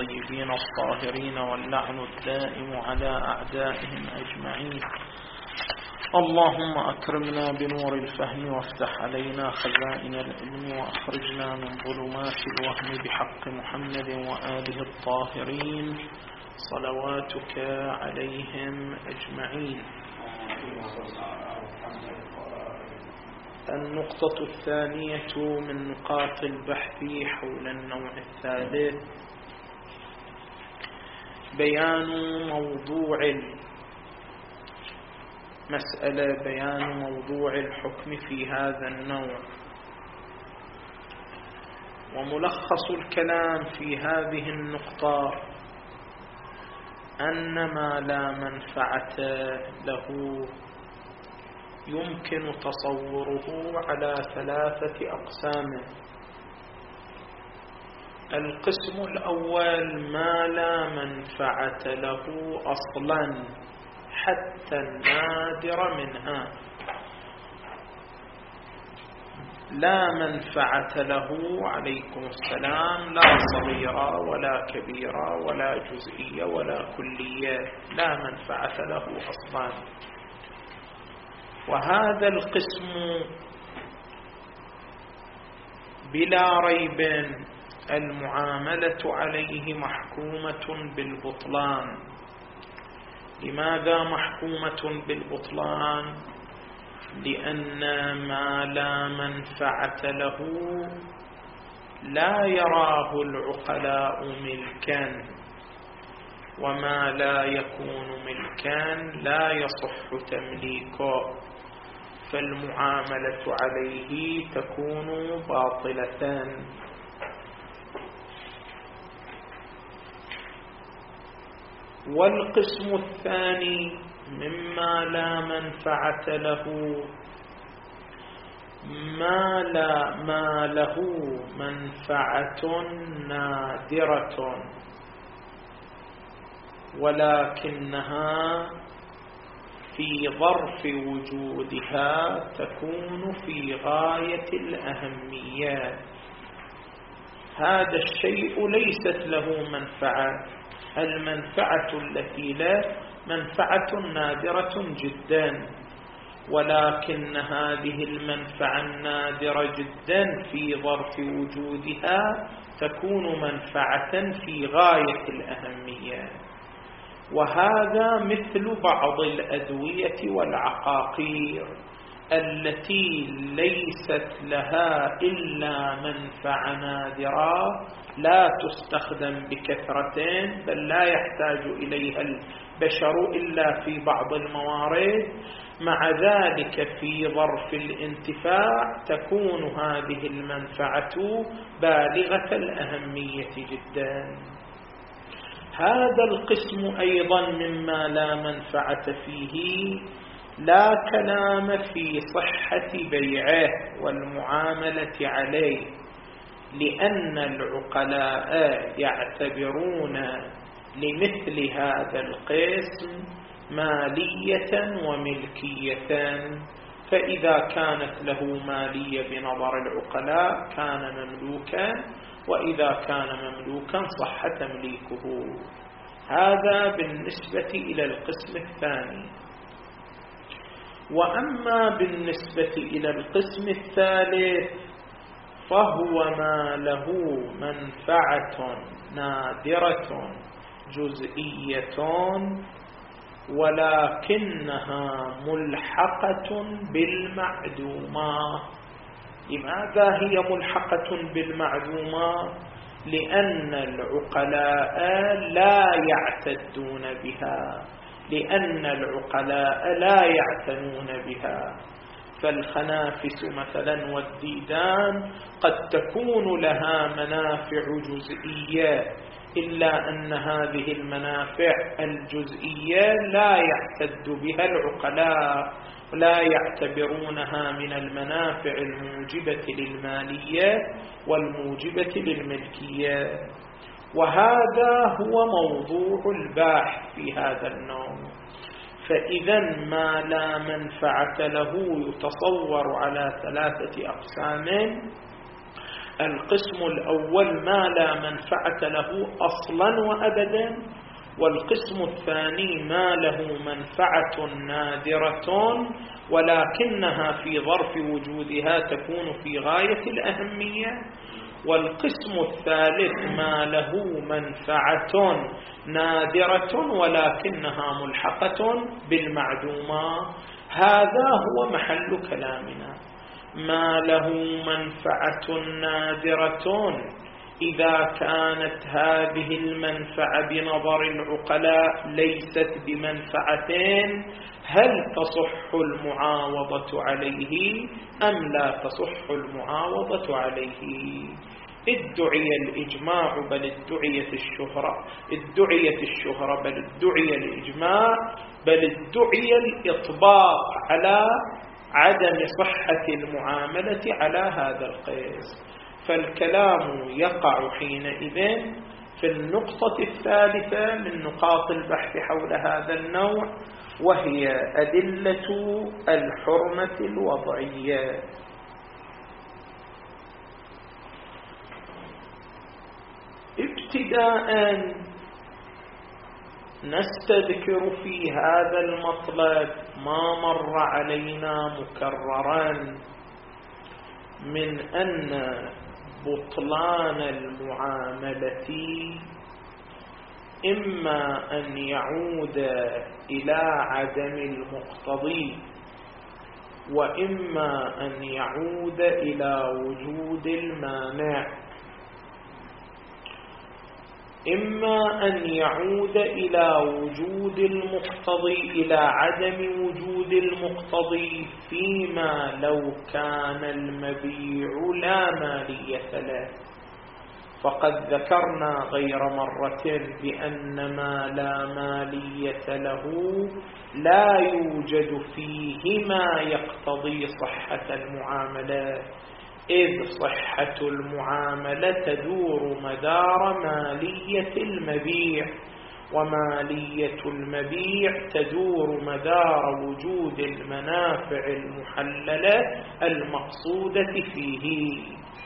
الطيبين الطاهرين واللعن الدائم على أعدائهم أجمعين. اللهم أكرمنا بنور الفهم وافتح علينا خزائن العلم وأخرجنا من ظلمات الوهم بحق محمد وآله الطاهرين صلواتك عليهم أجمعين. النقطة الثانية من نقاط البحث حول النوع الثالث بيان موضوع المسألة، بيان موضوع الحكم في هذا النوع. وملخص الكلام في هذه النقطة أن ما لا منفعة له يمكن تصوره على 3 أقسام. القسم الأول ما لا منفعة له أصلا حتى النادر منها، لا منفعة له عليكم السلام، لا صغيرة ولا كبيرة ولا جزئية ولا كلية، لا منفعة له أصلا. وهذا القسم بلا ريب المعاملة عليه محكومة بالبطلان. لماذا محكومة بالبطلان؟ لأن ما لا منفعة له لا يراه العقلاء ملكا، وما لا يكون ملكا لا يصح تمليكه، فالمعاملة عليه تكون باطلة. والقسم الثاني مما لا منفعة له ما له منفعة نادرة ولكنها في ظرف وجودها تكون في غاية الأهمية. هذا الشيء ليست له منفعة، المنفعة التي له منفعة نادرة جدا، ولكن هذه المنفعة النادرة جدا في ظرف وجودها تكون منفعة في غاية الأهمية. وهذا مثل بعض الأدوية والعقاقير التي ليست لها إلا منفعة نادرة، لا تستخدم بكثرة، بل لا يحتاج إليها البشر إلا في بعض الموارد، مع ذلك في ظرف الانتفاع تكون هذه المنفعة بالغة الأهمية جدا. هذا القسم أيضا مما لا منفعة فيه لا كلام في صحة بيعه والمعاملة عليه، لأن العقلاء يعتبرون لمثل هذا القسم مالية وملكية، فإذا كانت له مالية بنظر العقلاء كان مملوكا، وإذا كان مملوكا صح تمليكه. هذا بالنسبة إلى القسم الثاني. وأما بالنسبة إلى القسم الثالث فهو ما له منفعة نادرة جزئية ولكنها ملحقة بالمعدومة. لماذا هي ملحقة بالمعدومة؟ لأن العقلاء لا يعتدون بها، لأن العقلاء لا يعتنون بها. فالخنافس مثلا والديدان قد تكون لها منافع جزئية، إلا أن هذه المنافع الجزئية لا يعتد بها العقلاء، لا يعتبرونها من المنافع الموجبة للمالية والموجبة للملكية. وهذا هو موضوع الباحث في هذا النوع. فإذا ما لا منفعة له يتصور على 3 أقسام. القسم الأول ما لا منفعة له أصلا وأبدا، والقسم الثاني ما له منفعة نادرة ولكنها في ظرف وجودها تكون في غاية الأهمية، والقسم الثالث ما له منفعة نادرة ولكنها ملحقة بالمعدومة. هذا هو محل كلامنا. ما له منفعة نادرة إذا كانت هذه المنفعة بنظر العقلاء ليست بمنفعتين، هل تصح المعاوضة عليه أم لا تصح المعاوضة عليه؟ ادعي الإجماع بل ادعيت الشهرة بل ادعي الإجماع بل ادعي الإطباق على عدم صحة المعاملة على هذا القيس. فالكلام يقع حينئذ في النقطة الثالثة من نقاط البحث حول هذا النوع، وهي أدلة الحرمة الوضعية. ابتداء نستذكر في هذا المطلب ما مر علينا مكررا من أن بطلان المعاملة إما أن يعود إلى عدم المقتضي، وإما أن يعود إلى وجود المانع. إما أن يعود إلى وجود المقتضي، إلى عدم وجود المقتضي فيما لو كان المبيع لا مالية له. فقد ذكرنا غير مرة بأن ما لا مالية له لا يوجد فيه ما يقتضي صحة المعاملة، إذ صحة المعاملة تدور مدار مالية المبيع، ومالية المبيع تدور مدار وجود المنافع المحللة المقصودة فيه.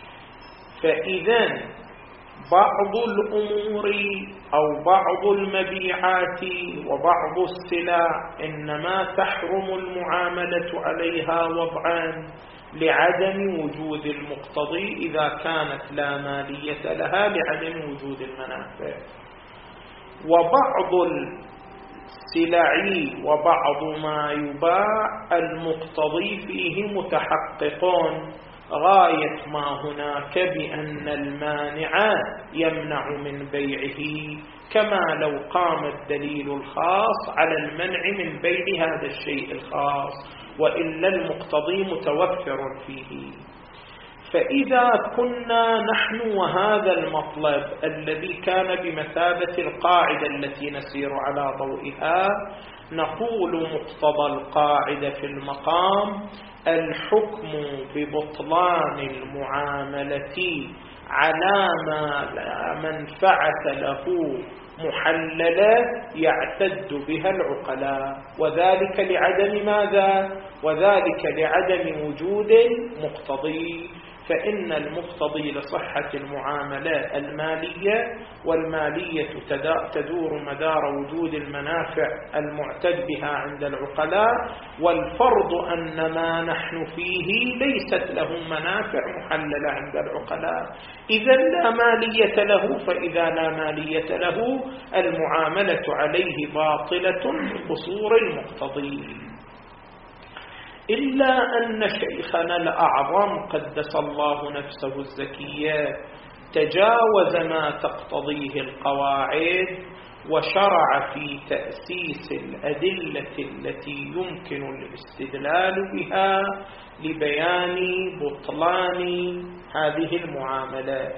فإذا بعض الأمور أو بعض المبيعات وبعض السلع إنما تحرم المعاملة عليها وضعا لعدم وجود المقتضي إذا كانت لا مالية لها لعدم وجود المنافع، وبعض السلع وبعض ما يباع المقتضي فيه متحقق غاية ما هناك بأن المانع يمنع من بيعه، كما لو قام الدليل الخاص على المنع من بيع هذا الشيء الخاص، وإلا المقتضي متوفر فيه. فإذا كنا نحن وهذا المطلب الذي كان بمثابة القاعدة التي نسير على ضوئها، نقول مقتضى القاعدة في المقام الحكم ببطلان المعاملة على ما لا منفعة له محللة يعتد بها العقلاء، وذلك لعدم ماذا؟ وذلك لعدم وجود مقتضي. فإن المقتضي لصحة المعاملة المالية، والمالية تدور مدار وجود المنافع المعتد بها عند العقلاء، والفرض أن ما نحن فيه ليست له منافع محللة عند العقلاء، إذا لا مالية له. فإذا لا مالية له المعاملة عليه باطلة بقصور المقتضي. إلا أن شيخنا الأعظم قدس الله نفسه الزكية تجاوز ما تقتضيه القواعد وشرع في تأسيس الأدلة التي يمكن الاستدلال بها لبيان بطلان هذه المعاملات.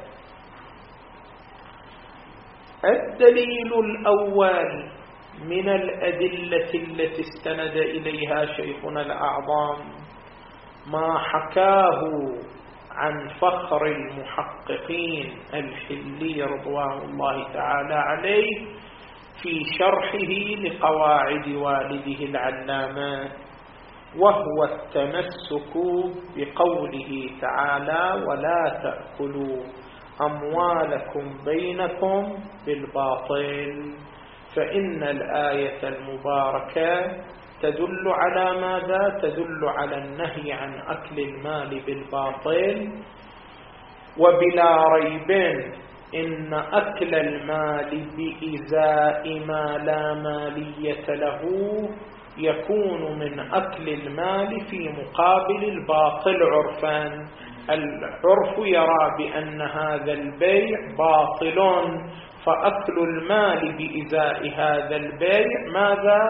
الدليل الأول من الأدلة التي استند إليها شيخنا الأعظم ما حكاه عن فخر المحققين الحلي رضوان الله تعالى عليه في شرحه لقواعد والده العلامة، وهو التمسك بقوله تعالى: ولا تأكلوا أموالكم بينكم بالباطل. فإن الآية المباركة تدل على ماذا؟ تدل على النهي عن أكل المال بالباطل. وبلا ريب إن أكل المال بإزاء ما لا مالية له يكون من أكل المال في مقابل الباطل عرفا. العرف يرى بأن هذا البيع باطل، فأكل المال بإزاء هذا البيع ماذا؟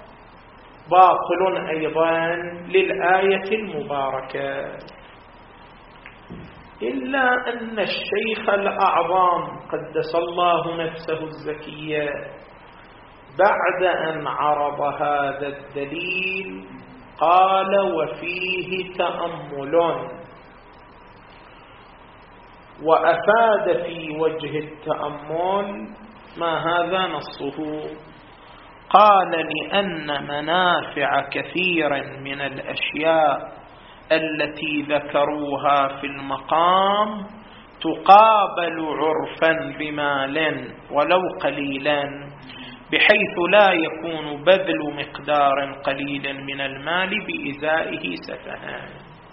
باطل أيضا للآية المباركة. إلا أن الشيخ الأعظم قدس الله نفسه الزكية بعد أن عرض هذا الدليل قال: وفيه تأمل، وأفاد في وجه التأمل ما هذا نصه. قال: لأن منافع كثير من الأشياء التي ذكروها في المقام تقابل عرفا بمال ولو قليلا، بحيث لا يكون بذل مقدار قليل من المال بإزائه سفها.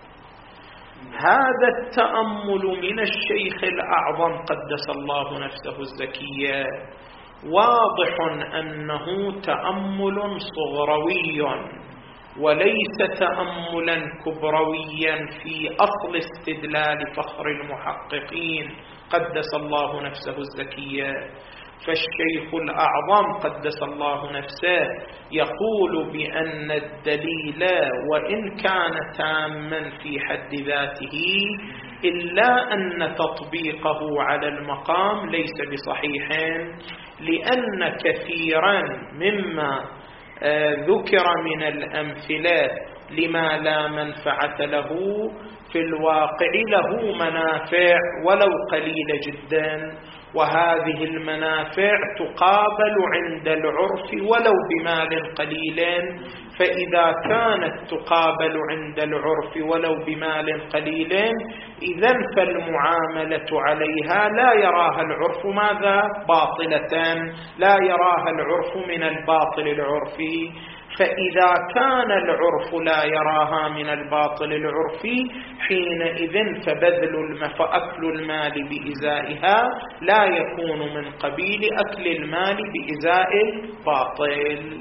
هذا التأمل من الشيخ الأعظم قدس الله نفسه الزكية واضح أنه تأمل صغروي وليس تأملا كبرويا في أصل استدلال فخر المحققين قدس الله نفسه الزكية. فالشيخ الأعظم قدس الله نفسه يقول بأن الدليل وإن كان تاما في حد ذاته إلا أن تطبيقه على المقام ليس بصحيح، لأن كثيرا مما ذكر من الأمثلة لما لا منفعة له في الواقع له منافع ولو قليلة جدا، وهذه المنافع تقابل عند العرف ولو بمال قليل. فإذا كانت تقابل عند العرف ولو بمال قليل إذن فالمعاملة عليها لا يراها العرف ماذا؟ باطلة، لا يراها العرف من الباطل العرفي. فإذا كان العرف لا يراها من الباطل العرفي حينئذ فأكل المال بإزائها لا يكون من قبيل أكل المال بإزاء الباطل.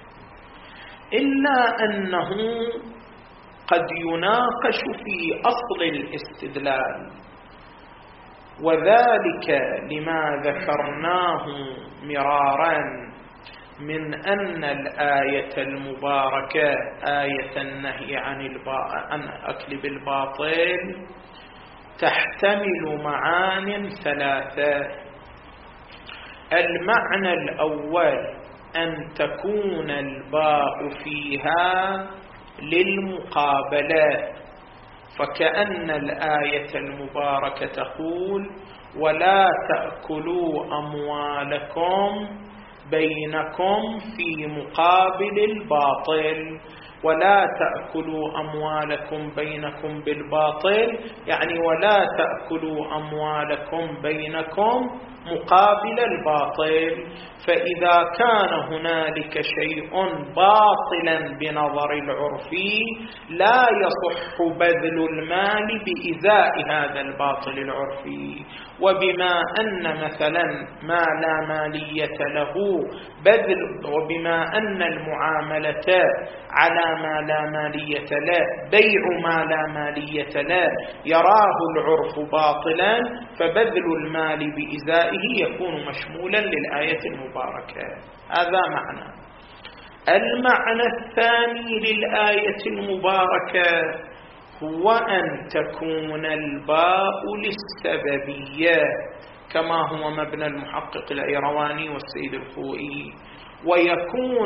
إلا أنه قد يناقش في أصل الاستدلال، وذلك لما ذكرناه مرارا من أن الآية المباركة آية النهي عن أكل بالباطل تحتمل معان ثلاثة. المعنى الأول أن تكون الباء فيها للمقابلة، فكأن الآية المباركة تقول: ولا تأكلوا أموالكم بينكم في مقابل الباطل. ولا تأكلوا أموالكم بينكم بالباطل يعني ولا تأكلوا أموالكم بينكم مقابل الباطل. فإذا كان هنالك شيء باطلا بنظر العرف لا يصح بذل المال بإزاء هذا الباطل العرفي. وبما أن مثلا ما لا مالية له بذل، وبما أن المعاملة على ما لا مالية له بيع ما لا مالية له يراه العرف باطلا، فبذل المال بإزائه يكون مشمولا للآية المباركة. هذا معنى. المعنى الثاني للآية المباركة هو أن تكون الباء للسببية كما هو مبنى المحقق الأيرواني والسيد الخوئي، ويكون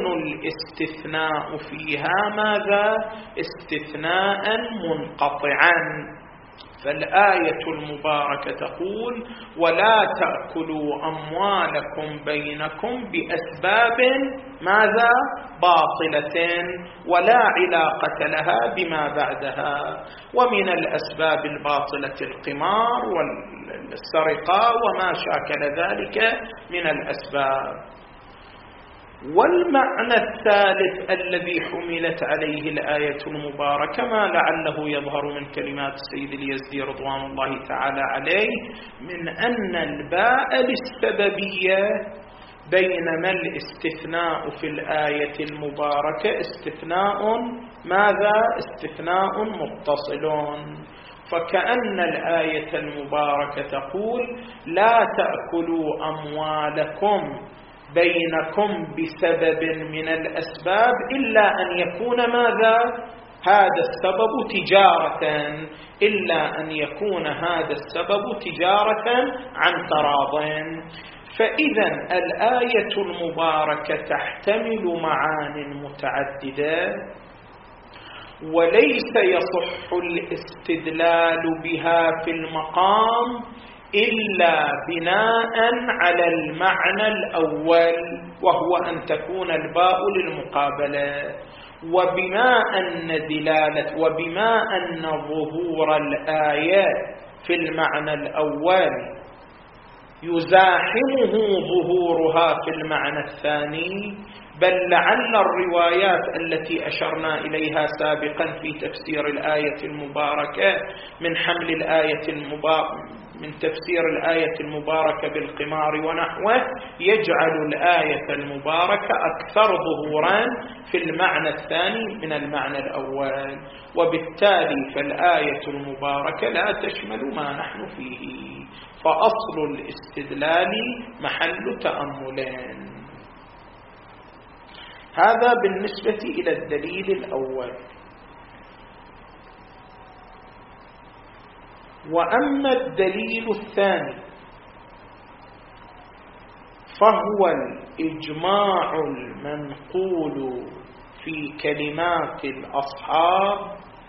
الاستثناء فيها ماذا؟ استثناء منقطعا. فالآية المباركة تقول: ولا تأكلوا أموالكم بينكم بأسباب ماذا؟ باطلة ولا علاقة لها بما بعدها. ومن الأسباب الباطلة القمار والسرقة وما شاكل ذلك من الأسباب. والمعنى الثالث الذي حملت عليه الآية المباركة ما لعله يظهر من كلمات السيد اليزدي رضوان الله تعالى عليه من أن الباء للسببية، بينما الاستثناء في الآية المباركة استثناء ماذا؟ استثناء متصل. فكأن الآية المباركة تقول: لا تأكلوا أموالكم بينكم بسبب من الأسباب إلا أن يكون ماذا؟ هذا السبب تجارة، إلا أن يكون هذا السبب تجارة عن تراض. فإذا الآية المباركة تحتمل معان متعددة، وليس يصح الاستدلال بها في المقام إلا بناء على المعنى الأول، وهو أن تكون الباء للمقابلة. وبما أن ظهور الآية في المعنى الأول يزاحمه ظهورها في المعنى الثاني، بل لعل الروايات التي أشرنا إليها سابقا في تفسير الآية المباركة من حمل الآية من تفسير الآية المباركة بالقمار ونحوه يجعل الآية المباركة أكثر ظهورا في المعنى الثاني من المعنى الأول، وبالتالي فالآية المباركة لا تشمل ما نحن فيه. فأصل الاستدلال محل تأملين. هذا بالنسبة إلى الدليل الأول. وأما الدليل الثاني فهو الإجماع المنقول في كلمات الأصحاب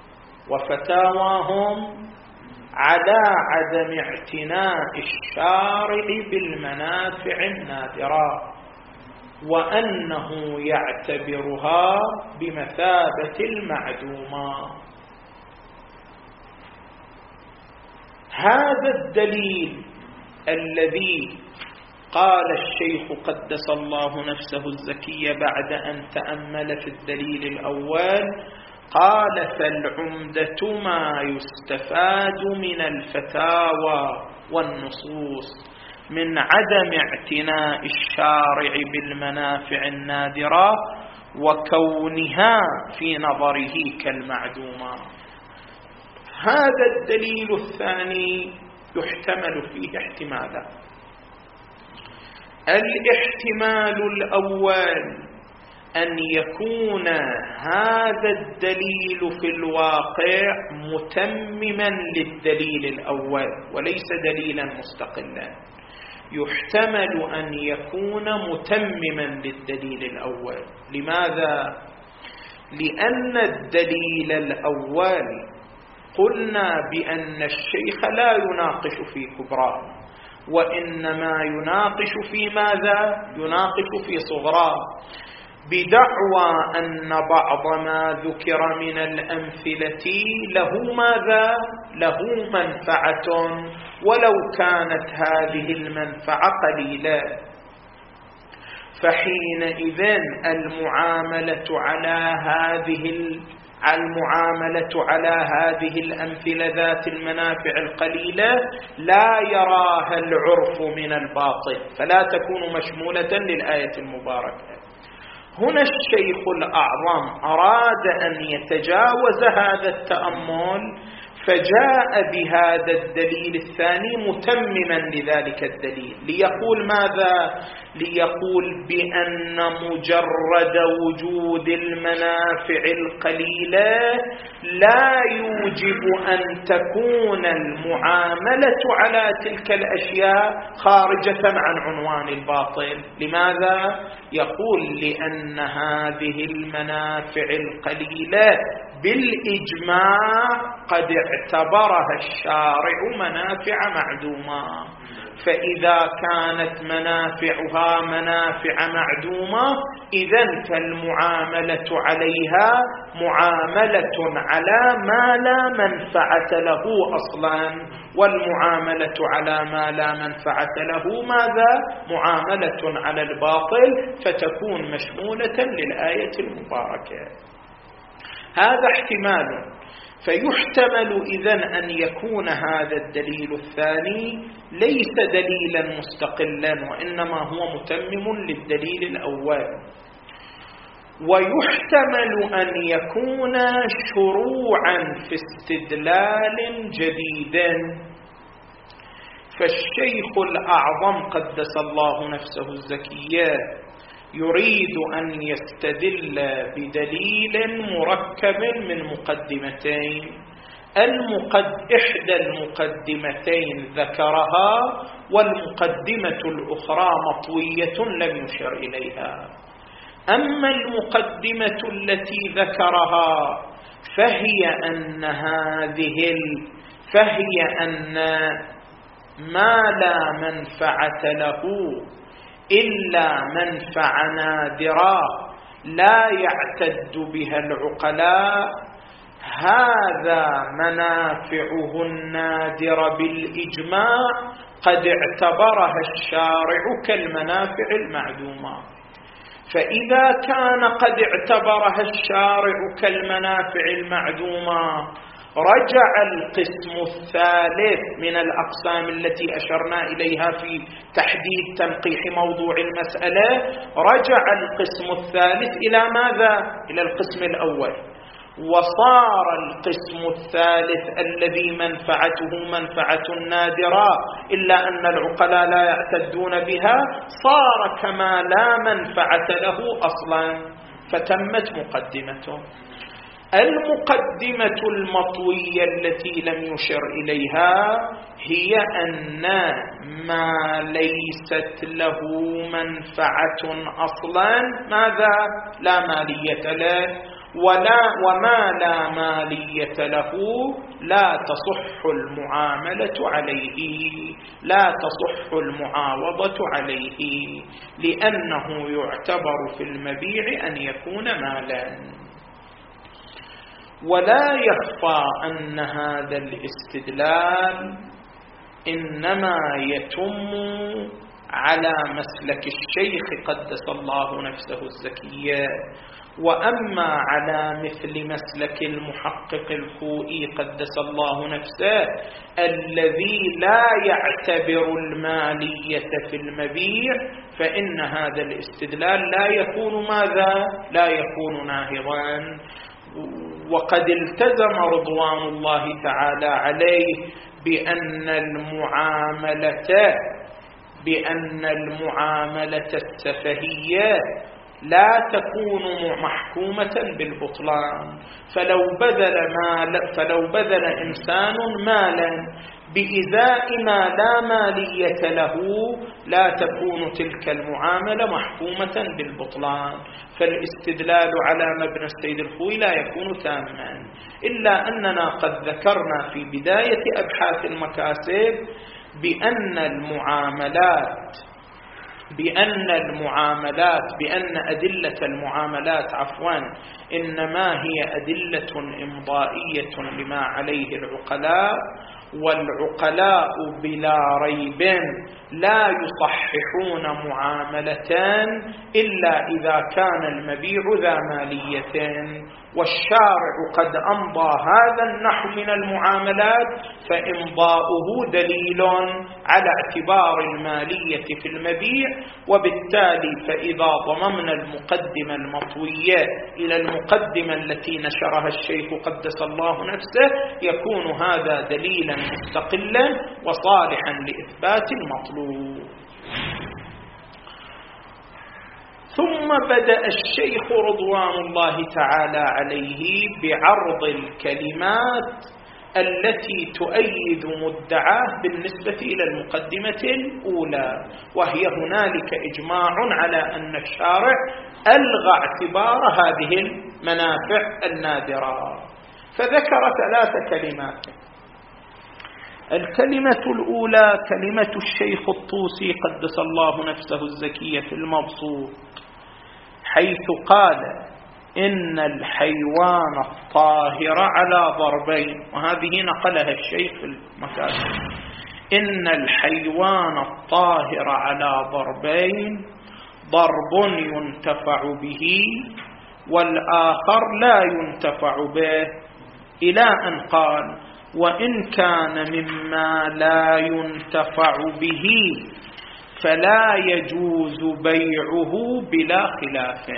وفتاواهم على عدم اعتناء الشارع بالمنافع النادرة، وأنه يعتبرها بمثابة المعدومة. هذا الدليل الذي قال الشيخ قدس الله نفسه الزكية بعد أن تأمل في الدليل الأول، قال: فالعمدة ما يستفاد من الفتاوى والنصوص من عدم اعتناء الشارع بالمنافع النادرة وكونها في نظره كالمعدومة. هذا الدليل الثاني يحتمل فيه احتمالا. الاحتمال الأول أن يكون هذا الدليل في الواقع متمما للدليل الأول وليس دليلا مستقلا. يحتمل أن يكون متمما للدليل الأول. لماذا؟ لأن الدليل الأول قلنا بأن الشيخ لا يناقش في كبراه، وإنما يناقش في ماذا؟ يناقش في صغراه، بدعوى أن بعض ما ذكر من الأمثلة له ماذا؟ له منفعة، ولو كانت هذه المنفعة قليلة. فحينئذ المعاملة على هذه الأمثلة ذات المنافع القليلة لا يراها العرف من الباطل، فلا تكون مشمولة للآية المباركة. هنا الشيخ الأعظم أراد أن يتجاوز هذا التأمل، فجاء بهذا الدليل الثاني متمما لذلك الدليل، ليقول ماذا؟ ليقول بأن مجرد وجود المنافع القليلة لا يوجب أن تكون المعاملة على تلك الأشياء خارجة عن عنوان الباطل. لماذا؟ يقول لأن هذه المنافع القليلة بالإجماع قد اعتبرها الشارع منافع معدومة، فإذا كانت منافعها منافع معدومة إذن فالمعاملة عليها معاملة على ما لا منفعة له أصلا، والمعاملة على ما لا منفعة له ماذا؟ معاملة على الباطل، فتكون مشمولة للآية المباركة. هذا احتمال. فيحتمل إذن أن يكون هذا الدليل الثاني ليس دليلا مستقلا، وإنما هو متمم للدليل الأول. ويحتمل أن يكون شروعا في استدلال جديد. فالشيخ الأعظم قدس الله نفسه الزكية يريد أن يستدل بدليل مركب من مقدمتين. إحدى المقدمتين ذكرها، والمقدمة الأخرى مطوية لم يشر إليها. أما المقدمة التي ذكرها فهي أن ما لا منفعة له إلا منفعة نادرة لا يعتد بها العقلاء، هذا منافعه النادرة بالإجماع قد اعتبرها الشارع كالمنافع المعدومة. فإذا كان قد اعتبرها الشارع كالمنافع المعدومة، رجع القسم الثالث من الأقسام التي أشرنا إليها في تحديد تنقيح موضوع المسألة، رجع القسم الثالث إلى ماذا؟ إلى القسم الأول. وصار القسم الثالث الذي منفعته منفعة نادرة إلا أن العقلاء لا يعتدون بها، صار كما لا منفعة له أصلا، فتمت مقدمته. المقدمة المطوية التي لم يشر إليها هي أن ما ليست له منفعة أصلا ماذا؟ لا مالية له، وما لا مالية له لا تصح المعاملة عليه، لا تصح المعاوضة عليه، لأنه يعتبر في المبيع أن يكون مالا. ولا يخفى أن هذا الاستدلال إنما يتم على مسلك الشيخ قدس الله نفسه الزكية، وأما على مثل مسلك المحقق الخوئي قدس الله نفسه الذي لا يعتبر المالية في المبيع، فإن هذا الاستدلال لا يكون ماذا؟ لا يكون ناهضا. وقد التزم رضوان الله تعالى عليه بأن المعاملة السفهية لا تكون محكومة بالبطلان. فلو بذل إنسان مالا بإزاء ما لا مالية له لا تكون تلك المعاملة محكومة بالبطلان. فالاستدلال على مبنى السيد الخوئي لا يكون تاما، إلا أننا قد ذكرنا في بداية أبحاث المكاسب بأن أدلة المعاملات إنما هي أدلة إمضائية لما عليه العقلاء، والعقلاء بلا ريب لا يصححون معاملة إلا إذا كان المبيع ذا مالية، والشارع قد أمضى هذا النحو من المعاملات، فإمضاؤه دليل على اعتبار المالية في المبيع. وبالتالي فإذا ضممنا المقدمة المطوية إلى المقدمة التي نشرها الشيخ قدس الله نفسه، يكون هذا دليلا مستقلا وصالحا لإثبات المطلوب. ثم بدأ الشيخ رضوان الله تعالى عليه بعرض الكلمات التي تؤيد مدعاه بالنسبة إلى المقدمة الأولى، وهي هنالك إجماع على أن الشارع ألغى اعتبار هذه المنافع النادرة. فذكر 3 كلمات. الكلمة الأولى كلمة الشيخ الطوسي قدس الله نفسه الزكية في المبسوط، حيث قال إن الحيوان الطاهر على ضربين، وهذه نقلها الشيخ في المكاتب. إن الحيوان الطاهر على ضربين، ضرب ينتفع به والآخر لا ينتفع به، إلى أن قال وإن كان مما لا ينتفع به فلا يجوز بيعه بلا خلاف.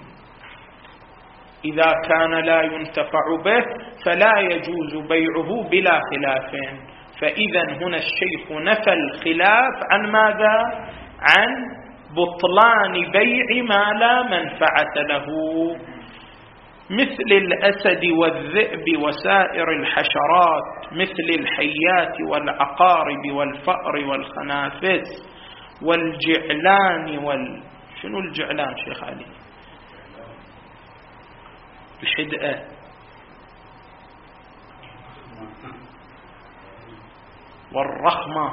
إذا كان لا ينتفع به فلا يجوز بيعه بلا خلاف. فإذا هنا الشيخ نفى الخلاف عن ماذا؟ عن بطلان بيع ما لا منفعة له، مثل الأسد والذئب وسائر الحشرات، مثل الحيات والعقارب والفأر والخنافس والجعلان شنو الجعلان شيخ علي؟ الحدأة والرخمة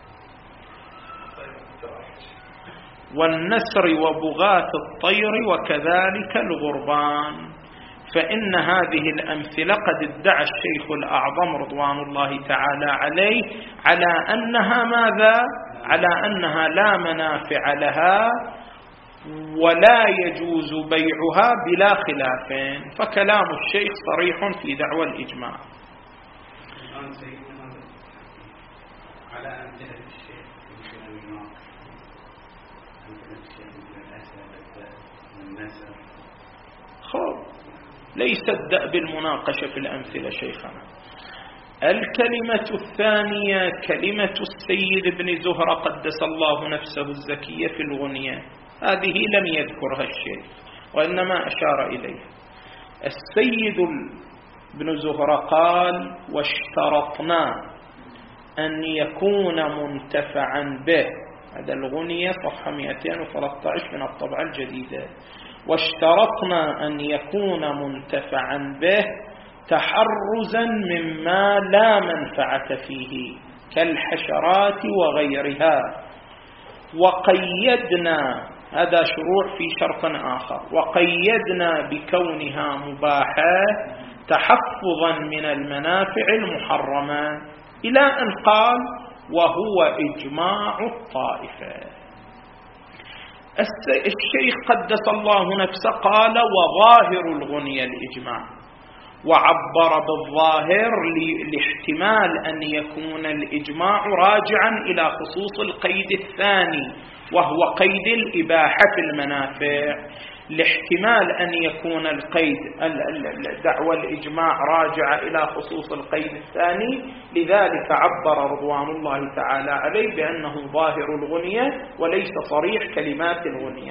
والنسر وبغاة الطير وكذلك الغربان. فإن هذه الأمثلة قد ادعى الشيخ الأعظم رضوان الله تعالى عليه على أنها ماذا؟ على أنها لا منافع لها ولا يجوز بيعها بلا خلاف. فكلام الشيخ صريح في دعوى الإجماع. على أمثلة الشيخ ليس الدأب المناقشة في الأمثلة شيخنا. الكلمة الثانية كلمة السيد ابن زهرة قدس الله نفسه الزكية في الغنية، هذه لم يذكرها الشيخ وإنما أشار إليها. السيد ابن زهرة قال واشترطنا أن يكون منتفعا به، هذا الغنية صفحة 213 من الطبعة الجديدة. واشترطنا أن يكون منتفعا به تحرزا مما لا منفعة فيه كالحشرات وغيرها، وقيدنا، هذا شروع في شرط آخر، وقيدنا بكونها مباحة تحفظا من المنافع المحرمة، إلى أن قال وهو إجماع الطائفة. الشيخ قدس الله نفسه قال وظاهر الغنية الإجماع، وعبر بالظاهر لاحتمال أن يكون الإجماع راجعا إلى خصوص القيد الثاني وهو قيد الإباحة في المنافع، لاحتمال أن يكون القيد دعوى الإجماع راجعة إلى خصوص القيد الثاني، لذلك عبر رضوان الله تعالى عليه بأنه ظاهر الغنية وليس صريح كلمات الغنية.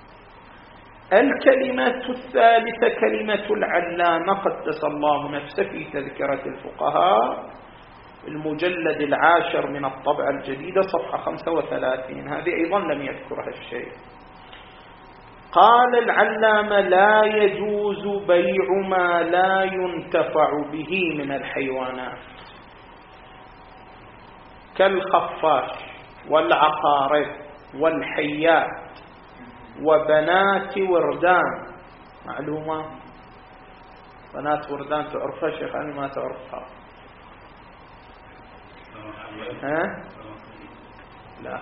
الكلمة الثالثة كلمة العلامة قدس الله نفسه في تذكرة الفقهاء المجلد 10 من الطبعة الجديدة صفحة 35، هذه أيضا لم يذكرها الشيء. قال العلامة لا يجوز بيع ما لا ينتفع به من الحيوانات كالخفاش والعقارب والحيات وبنات وردان. معلومة بنات وردان تعرفها شيخ؟ أنا ما تعرفها. ها؟ لا.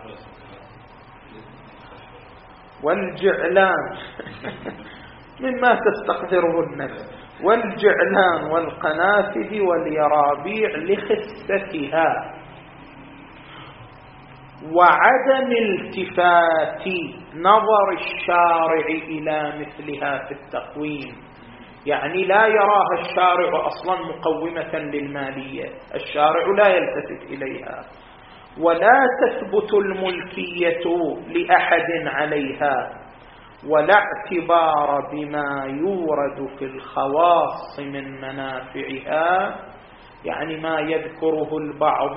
والجعلان مما تستقدره النفس، والجعلان والقنافذ واليرابيع لخستها وعدم التفات نظر الشارع إلى مثلها في التقويم، يعني لا يراها الشارع أصلا مقومة للمالية، الشارع لا يلتفت إليها، ولا تثبت الملكية لأحد عليها، ولا اعتبار بما يورد في الخواص من منافعها، يعني ما يذكره البعض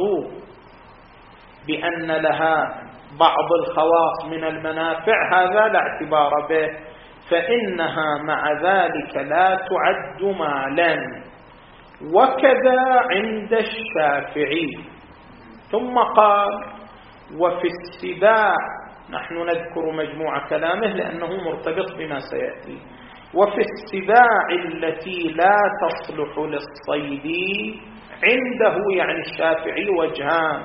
بأن لها بعض الخواص من المنافع، هذا لا اعتبار به. فإنها مع ذلك لا تعد مالا. وكذا عند الشافعي. ثم قال: وفي السباع، نحن نذكر مجموع كلامه لأنه مرتبط بما سيأتي، وفي السباع التي لا تصلح للصيد عنده، يعني الشافعي، وجهان: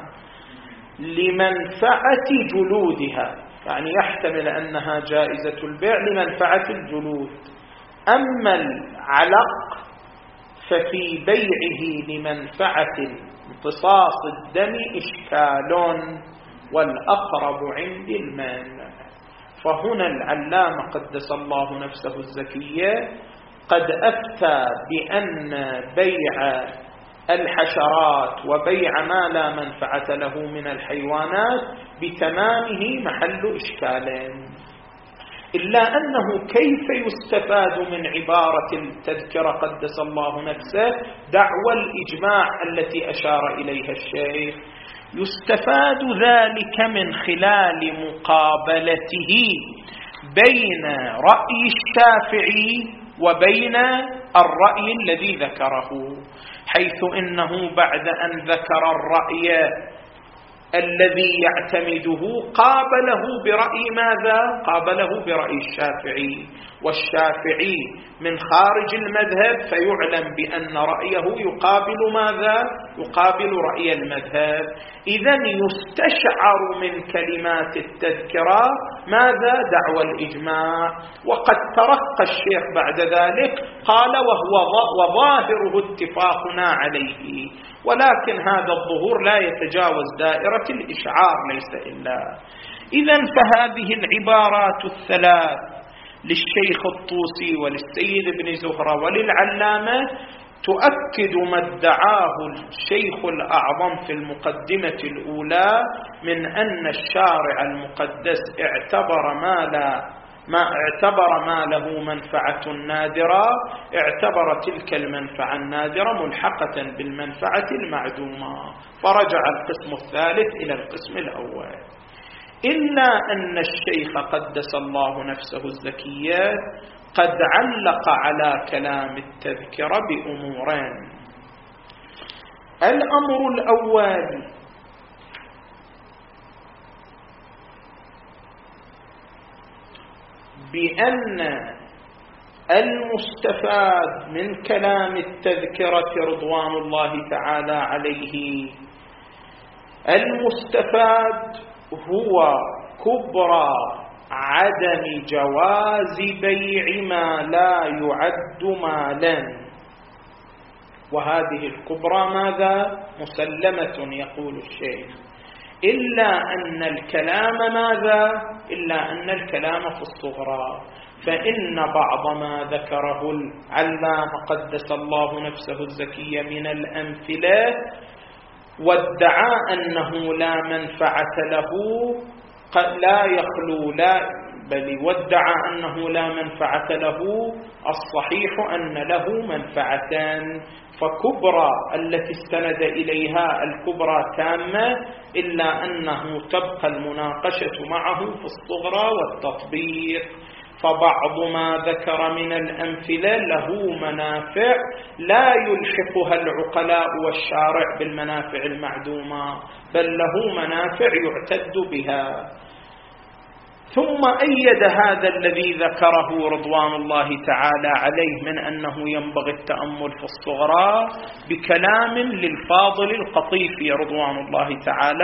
لمنفعة جلودها، يعني يحتمل أنها جائزة البيع لمنفعة الجلود. أما العلق ففي بيعه لمنفعة امتصاص الدم إشكال، والأقرب عندي المانع. فهنا العلامة قدس الله نفسه الزكية قد أفتى بأن بيع الحشرات وبيع ما لا منفعة له من الحيوانات بتمامه محل إشكال، إلا أنه كيف يستفاد من عبارة التذكرة قدس الله نفسه دعوى الإجماع التي أشار إليها الشيخ؟ يستفاد ذلك من خلال مقابلته بين رأي الشافعي وبين الرأي الذي ذكره، حيث إنه بعد أن ذكر الرأي الذي يعتمده قابله برأي ماذا؟ قابله برأي الشافعي، والشافعي من خارج المذهب، فيعلم بأن رأيه يقابل ماذا؟ يقابل رأي المذهب. إذن يستشعر من كلمات التذكرة ماذا؟ دعوى الإجماع. وقد ترقى الشيخ بعد ذلك قال: وظاهره اتفاقنا عليه، ولكن هذا الظهور لا يتجاوز دائرة الإشعار ليس إلا. إذن فهذه العبارات الثلاث للشيخ الطوسي وللسيد ابن زهرة وللعلامة تؤكد ما ادعاه الشيخ الأعظم في المقدمة الأولى من أن الشارع المقدس اعتبر ما له منفعة نادرة، اعتبر تلك المنفعة النادرة ملحقة بالمنفعة المعدومة، فرجع القسم الثالث إلى القسم الأول. إلا أن الشيخ قدس الله نفسه الزكية قد علق على كلام التذكرة بأمورين. الأمر الأول: بأن المستفاد من كلام التذكرة رضوان الله تعالى عليه، المستفاد هو كبرى عدم جواز بيع ما لا يعد مالا، وهذه الكبرى ماذا؟ مسلمة يقول الشيخ، إلا أن الكلام ماذا؟ إلا أن الكلام في الصغرى. فإن بعض ما ذكره العلامة قدس الله نفسه الزكية من الأمثلة وادعى أنه لا منفعة له لا يخلو بل وادعى أنه لا منفعة له، الصحيح أن له منفعتان، فكبرى التي استند إليها الكبرى تامة، إلا أنه تبقى المناقشة معه في الصغرى والتطبيق. فبعض ما ذكر من الأمثلة له منافع لا يلحقها العقلاء والشارع بالمنافع المعدومة، بل له منافع يعتد بها. ثم أيد هذا الذي ذكره رضوان الله تعالى عليه من أنه ينبغي التأمل في الصغرى بكلام للفاضل القطيفي رضوان الله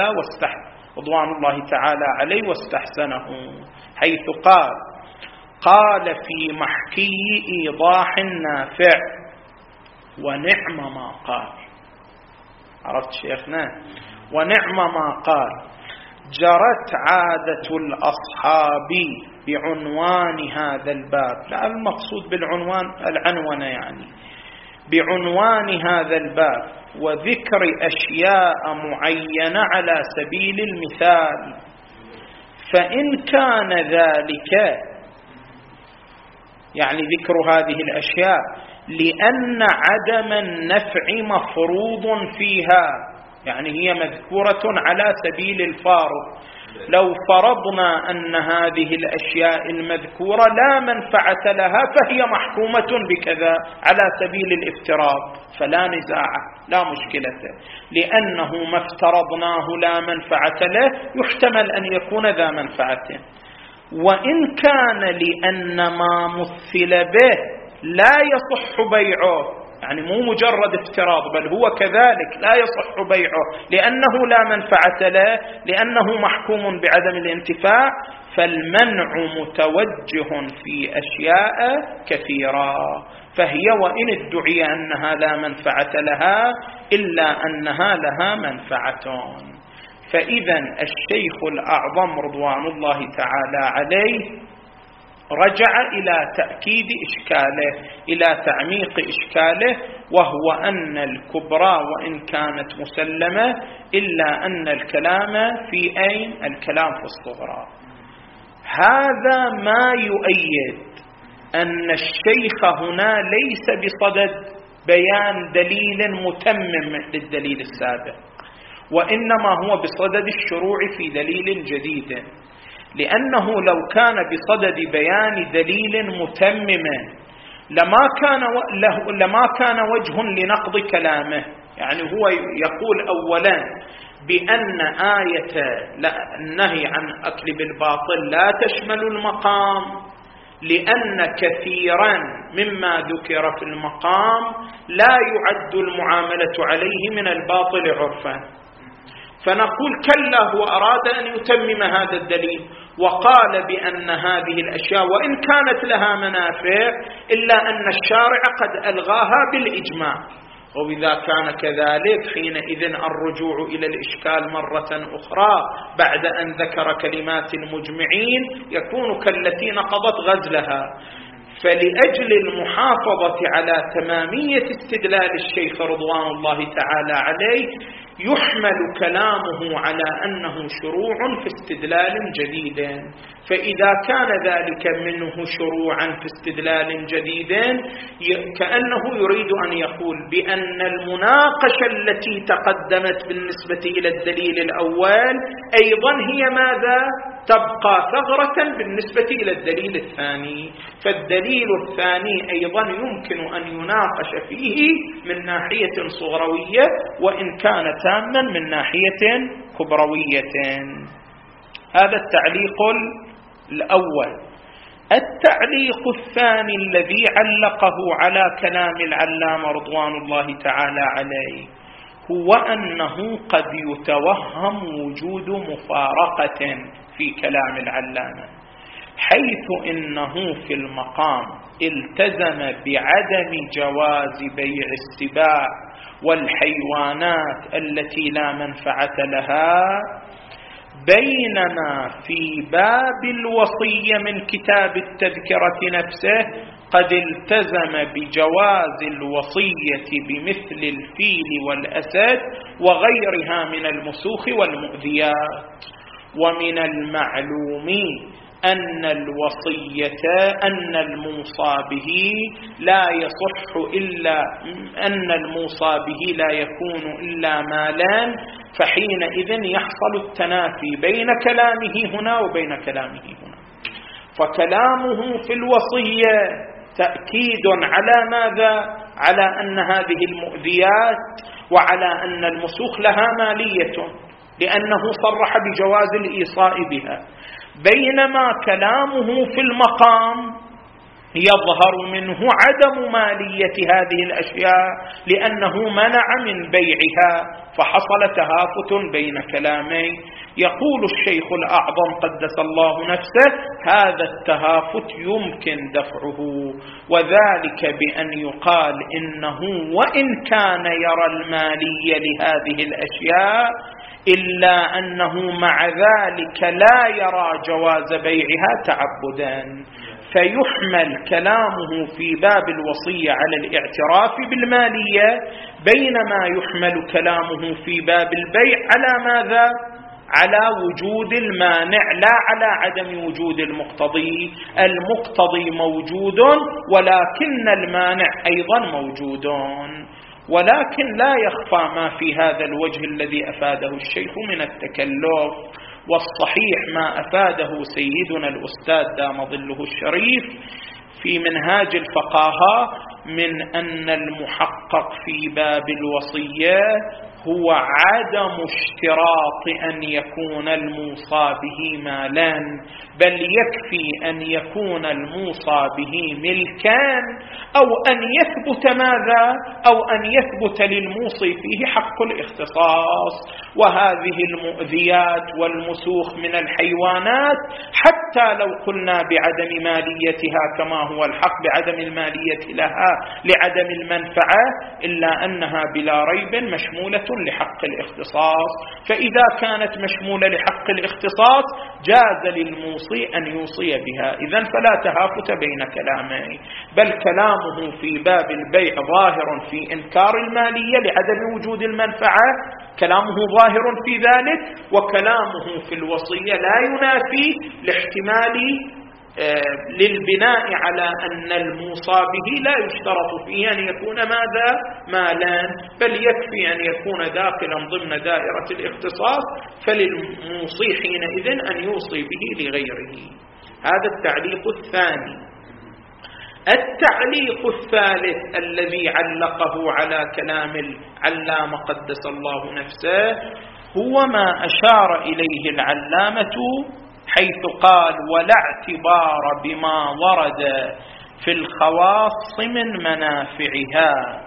تعالى عليه واستحسنه، حيث قال في محكي إيضاح نافع: ونعم ما قال. عرفت شيخنا؟ ونعم ما قال: جرت عادة الأصحاب بعنوان هذا الباب، لا المقصود بالعنوان العنونة، يعني بعنوان هذا الباب، وذكر أشياء معينة على سبيل المثال. فإن كان ذلك، يعني ذكر هذه الأشياء، لأن عدم النفع مفروض فيها، يعني هي مذكورة على سبيل الفارض، لو فرضنا أن هذه الأشياء المذكورة لا منفعة لها فهي محكومة بكذا على سبيل الافتراض، فلا نزاع لا مشكلة، لأنه ما افترضناه لا منفعة له يحتمل أن يكون ذا منفعة. وإن كان لأن ما مثل به لا يصح بيعه، يعني مو مجرد افتراض بل هو كذلك لا يصح بيعه لأنه لا منفعة له، لأنه محكوم بعدم الانتفاع، فالمنع متوجه في أشياء كثيرة، فهي وإن ادعي أنها لا منفعة لها إلا أنها لها منفعة. فإذا الشيخ الأعظم رضوان الله تعالى عليه رجع إلى تأكيد إشكاله، إلى تعميق إشكاله، وهو أن الكبرى وإن كانت مسلمة إلا أن الكلام في أين؟ الكلام في الصغرى. هذا ما يؤيد أن الشيخ هنا ليس بصدد بيان دليل متمم للدليل السابق، وإنما هو بصدد الشروع في دليل جديد، لأنه لو كان بصدد بيان دليل متمم لما كان وجه لنقض كلامه. يعني هو يقول أولا بأن آية النهي عن أكل بالباطل لا تشمل المقام، لأن كثيرا مما ذكر في المقام لا يعد المعاملة عليه من الباطل عرفا، فنقول كلا، هو أراد أن يتمم هذا الدليل وقال بأن هذه الأشياء وإن كانت لها منافع إلا أن الشارع قد ألغاها بالإجماع. وإذا كان كذلك حينئذ الرجوع إلى الإشكال مرة أخرى بعد أن ذكر كلمات المجمعين يكون كالتي نقضت غزلها. فلأجل المحافظة على تمامية استدلال الشيخ رضوان الله تعالى عليه يحمل كلامه على أنه شروع في استدلال جديد، فإذا كان ذلك منه شروعا في استدلال جديد كأنه يريد أن يقول بأن المناقشة التي تقدمت بالنسبة إلى الدليل الأول أيضا هي ماذا؟ تبقى ثغرة بالنسبة إلى الدليل الثاني، فالدليل الثاني أيضا يمكن أن يناقش فيه من ناحية صغروية وإن كان تاما من ناحية كبروية. هذا التعليق الأول. التعليق الثاني الذي علقه على كلام العلامة رضوان الله تعالى عليه هو أنه قد يتوهم وجود مفارقة في كلام العلامة، حيث إنه في المقام التزم بعدم جواز بيع السباع والحيوانات التي لا منفعة لها، بينما في باب الوصية من كتاب التذكرة نفسه قد التزم بجواز الوصية بمثل الفيل والأسد وغيرها من المسوخ والمؤذيات. ومن المعلوم أن الوصية أن الموصى به لا يصح إلا أن الموصى به لا يكون إلا مالا، فحينئذ يحصل التنافي بين كلامه هنا وبين كلامه هنا. فكلامه في الوصية تأكيد على ماذا؟ على أن هذه المؤذيات وعلى أن المسوخ لها مالية، لأنه صرح بجواز الإيصاء بها، بينما كلامه في المقام يظهر منه عدم مالية هذه الأشياء لأنه منع من بيعها، فحصل تهافت بين كلامين. يقول الشيخ الأعظم قدس الله نفسه هذا التهافت يمكن دفعه، وذلك بأن يقال إنه وإن كان يرى المالية لهذه الأشياء إلا أنه مع ذلك لا يرى جواز بيعها تعبدا، فيحمل كلامه في باب الوصية على الاعتراف بالمالية، بينما يحمل كلامه في باب البيع على ماذا؟ على وجود المانع لا على عدم وجود المقتضي. المقتضي موجود ولكن المانع أيضا موجود، ولكن لا يخفى ما في هذا الوجه الذي أفاده الشيخ من التكلف، والصحيح ما أفاده سيدنا الأستاذ دام ظله الشريف في منهاج الفقهاء من أن المحقق في باب الوصية هو عدم اشتراط أن يكون الموصى به مالا، بل يكفي أن يكون الموصى به ملكا، أو أن يثبت ماذا؟ أو أن يثبت للموصي فيه حق الاختصاص. وهذه المؤذيات والمسوخ من الحيوانات حتى لو قلنا بعدم ماليتها كما هو الحق، بعدم المالية لها لعدم المنفعة، إلا أنها بلا ريب مشمولة لحق الاختصاص. فإذا كانت مشمولة لحق الاختصاص جاز للموصي أن يوصي بها. إذن فلا تهافت بين كلامين، بل كلامه في باب البيع ظاهر في إنكار المالية لعدم وجود المنفعة، كلامه ظاهر في ذلك، وكلامه في الوصية لا ينافي لاحتمال للبناء على أن الموصى به لا يشترط فيه أن يكون ماذا؟ مالا، بل يكفي أن يكون داخلا ضمن دائرة الاختصاص، فللموصي حينئذ أن يوصي به لغيره. هذا التعليق الثاني. التعليق الثالث الذي علقه على كلام العلامة قدس الله نفسه هو ما أشار إليه العلامة حيث قال: ولا اعتبار بما ورد في الخواص من منافعها.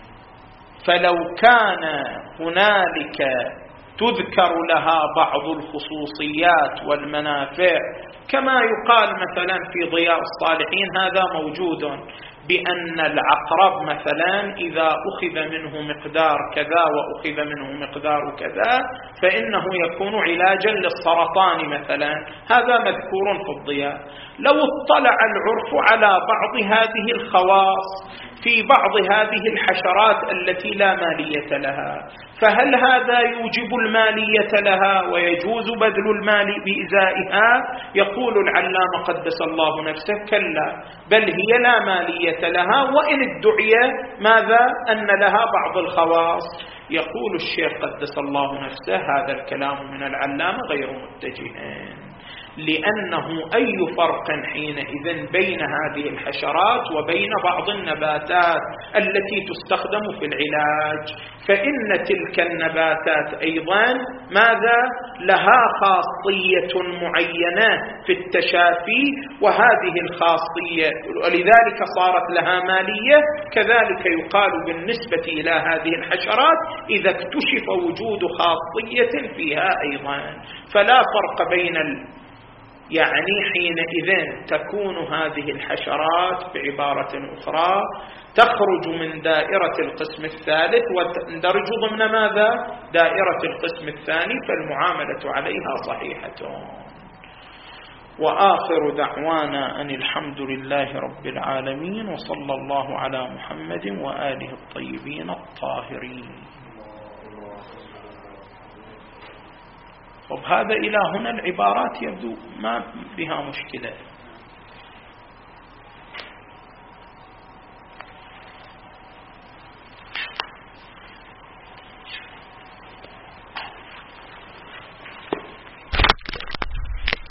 فلو كان هنالك تذكر لها بعض الخصوصيات والمنافع كما يقال مثلا في ضياء الصالحين، هذا موجود، بأن العقرب مثلا إذا أخذ منه مقدار كذا وأخذ منه مقدار كذا فإنه يكون علاجا للسرطان مثلا، هذا مذكور في الضياء. لو اطلع العرف على بعض هذه الخواص في بعض هذه الحشرات التي لا مالية لها، فهل هذا يوجب المالية لها ويجوز بذل المال بإزائها؟ يقول العلامة قدس الله نفسه: كلا، بل هي لا مالية لها، وإن ادعي ماذا؟ أن لها بعض الخواص. يقول الشيخ قدس الله نفسه: هذا الكلام من العلامة غير متجهين، لأنه أي فرق حينئذ بين هذه الحشرات وبين بعض النباتات التي تستخدم في العلاج؟ فإن تلك النباتات أيضا ماذا؟ لها خاصية معينة في التشافي، وهذه الخاصية ولذلك صارت لها مالية. كذلك يقال بالنسبة إلى هذه الحشرات إذا اكتشف وجود خاصية فيها أيضا، فلا فرق بين يعني حينئذ تكون هذه الحشرات بعبارة أخرى تخرج من دائرة القسم الثالث وتندرج ضمن ماذا؟ دائرة القسم الثاني، فالمعاملة عليها صحيحة. وآخر دعوانا أن الحمد لله رب العالمين، وصلى الله على محمد وآله الطيبين الطاهرين. طب هذا إلى هنا العبارات يبدو ما بها مشكلة.